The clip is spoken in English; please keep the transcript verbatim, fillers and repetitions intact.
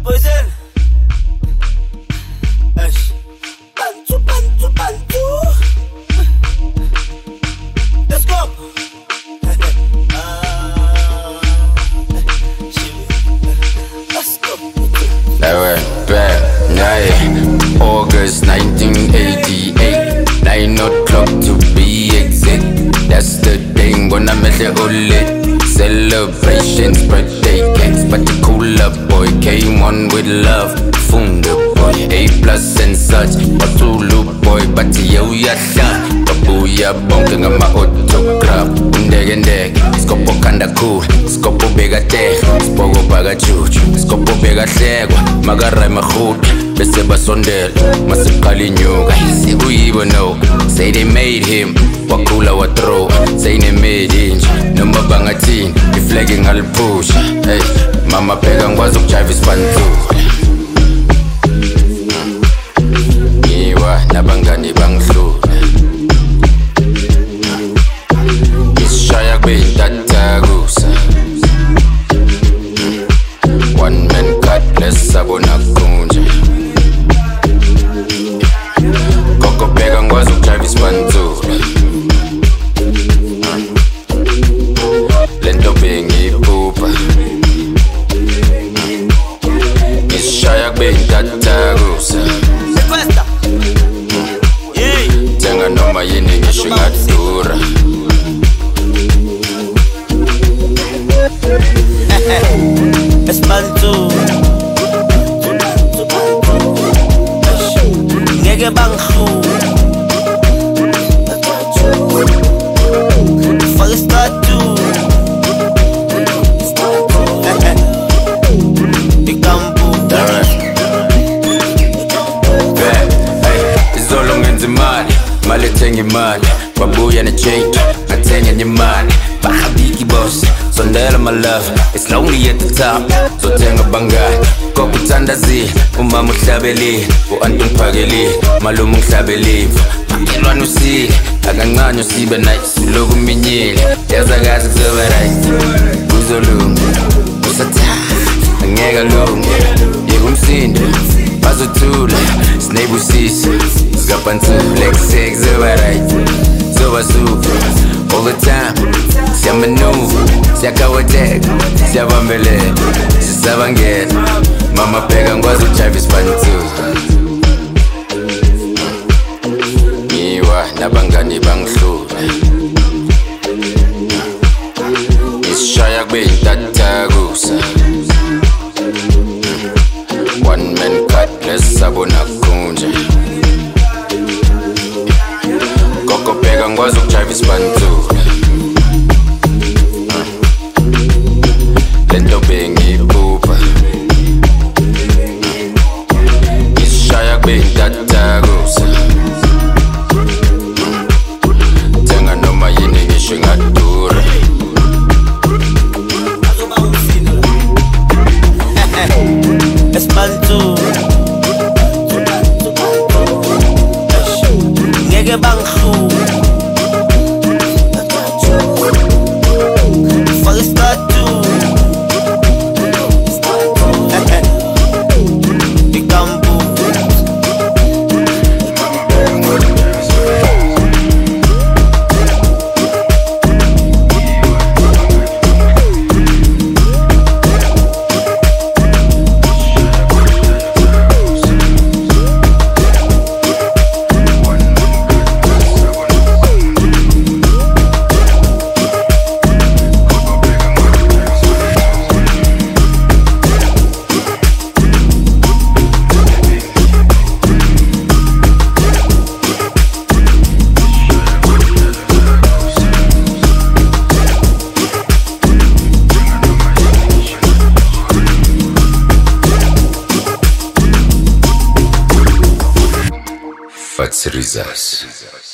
Poison. Ash. Bantu, bantu, bantu. Let's go. That went back, yeah. August nineteen eighty-eight, nine o'clock to be exact. That's the day when I met the old celebrations, birthday cakes, but the cooler boy came on with love. Funda boy, A plus and such. Batulu boy, but yo yasha. Babuya bonking on my autograph. Ndege ndege, skopo kanda cool, skopo bega te, spogo baga chuchu, skopo bega segwa, magarai mahut, bese basondel, masipali nyuga. Sigu yibo no, say they made him, wakula watro, say they made inch, number bangatin, the flagging all push. Hey, mama pega ngwazo kuchive spantu. Iwa nabangani banglu. Tatagusa. One man cut, less sabona kunja. Koko pega ngwazo kuchive spantu. Lento bengi pupa. Ishaya kubeni tatagusa. Tenga noma yini ngisho ngadura. Espanto ngeke bangihlu faka istatu ikampu izolo ngenza imali mali ethenga imali babuya ne-change ngathenga enye imali bahabiki boss sondela my love, it's lonely at the top. So tenga bangani, kokuthandazile, umama uhlabelile, u-anti ungiphakele, malume ungihlabelile. Makhelwane usile, akancane usibe nice, uloku uminyile, yazakazi kuzoba right. Kuzolunga, usathanda, angeke alunge, yeka umsindo, bazothula, sinebusisi, zikabantu, lekuse kuzoba right, zoba super. All the time, siyamaneuver, siyakawateka, siyabambelela, sisabangela. Mama pega ngwazi kuchive spantu. Ngiwa nabangani bangihlula. Isishaya kubeni tatagusa. One man cut, less sabona kunja. Koko pega ngwazi kuchive spantu. Lento bengi pupa. Ishaya kubeni tatagusa. Tenga noma yini ngisho ngadura. Espanto ngeke bangihlu faka istatu ikampu Fatsrizas.